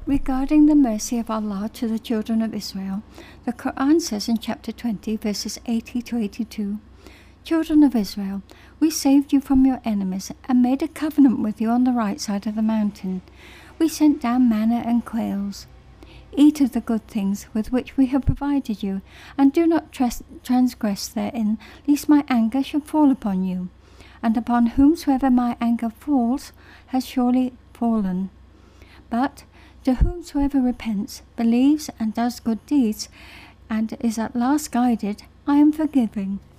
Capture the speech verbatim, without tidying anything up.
Regarding the mercy of Allah to the children of Israel, the Quran says in chapter twenty, verses eighty to eighty-two, "Children of Israel, we saved you from your enemies and made a covenant with you on the right side of the mountain. We sent down manna and quails. Eat of the good things with which we have provided you, and do not trans- transgress therein, lest my anger should fall upon you. And upon whomsoever my anger falls has surely fallen. But to whomsoever repents, believes, and does good deeds, and is at last guided, I am forgiving,